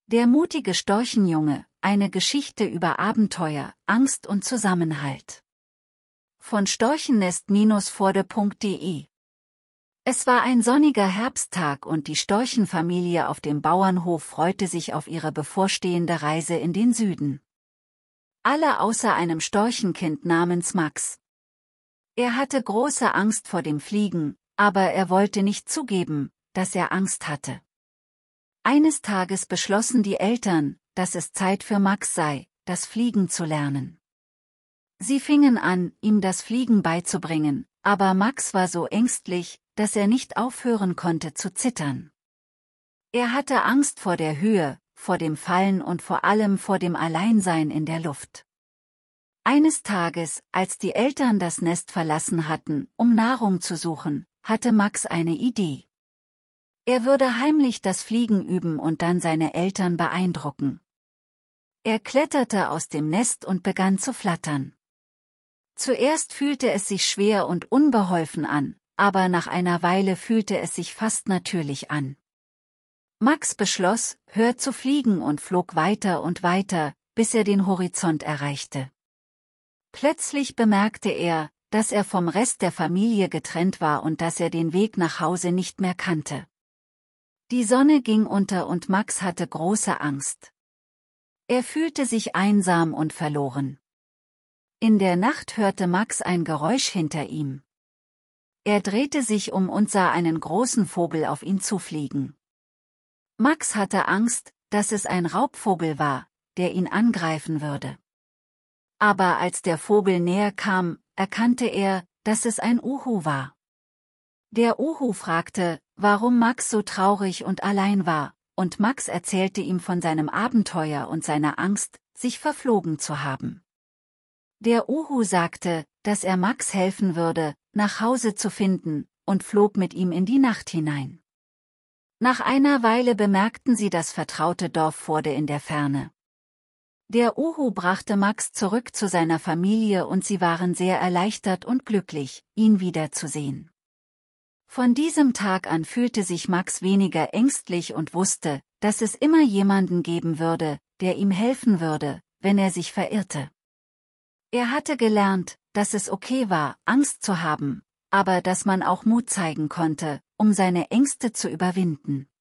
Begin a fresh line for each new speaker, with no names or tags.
Der mutige Storchenjunge, eine Geschichte über Abenteuer, Angst und Zusammenhalt. Von storchennest-vorde.de. Es war ein sonniger Herbsttag und die Storchenfamilie auf dem Bauernhof freute sich auf ihre bevorstehende Reise in den Süden. Alle außer einem Storchenkind namens Max. Er hatte große Angst vor dem Fliegen, aber er wollte nicht zugeben, dass er Angst hatte. Eines Tages beschlossen die Eltern, dass es Zeit für Max sei, das Fliegen zu lernen. Sie fingen an, ihm das Fliegen beizubringen, aber Max war so ängstlich, dass er nicht aufhören konnte zu zittern. Er hatte Angst vor der Höhe, vor dem Fallen und vor allem vor dem Alleinsein in der Luft. Eines Tages, als die Eltern das Nest verlassen hatten, um Nahrung zu suchen, hatte Max eine Idee. Er würde heimlich das Fliegen üben und dann seine Eltern beeindrucken. Er kletterte aus dem Nest und begann zu flattern. Zuerst fühlte es sich schwer und unbeholfen an, aber nach einer Weile fühlte es sich fast natürlich an. Max beschloss, höher zu fliegen und flog weiter und weiter, bis er den Horizont erreichte. Plötzlich bemerkte er, dass er vom Rest der Familie getrennt war und dass er den Weg nach Hause nicht mehr kannte. Die Sonne ging unter und Max hatte große Angst. Er fühlte sich einsam und verloren. In der Nacht hörte Max ein Geräusch hinter ihm. Er drehte sich um und sah einen großen Vogel auf ihn zufliegen. Max hatte Angst, dass es ein Raubvogel war, der ihn angreifen würde. Aber als der Vogel näher kam, erkannte er, dass es ein Uhu war. Der Uhu fragte, warum Max so traurig und allein war, und Max erzählte ihm von seinem Abenteuer und seiner Angst, sich verflogen zu haben. Der Uhu sagte, dass er Max helfen würde, nach Hause zu finden, und flog mit ihm in die Nacht hinein. Nach einer Weile bemerkten sie das vertraute Dorf Vorde in der Ferne. Der Uhu brachte Max zurück zu seiner Familie und sie waren sehr erleichtert und glücklich, ihn wiederzusehen. Von diesem Tag an fühlte sich Max weniger ängstlich und wusste, dass es immer jemanden geben würde, der ihm helfen würde, wenn er sich verirrte. Er hatte gelernt, dass es okay war, Angst zu haben, aber dass man auch Mut zeigen konnte, um seine Ängste zu überwinden.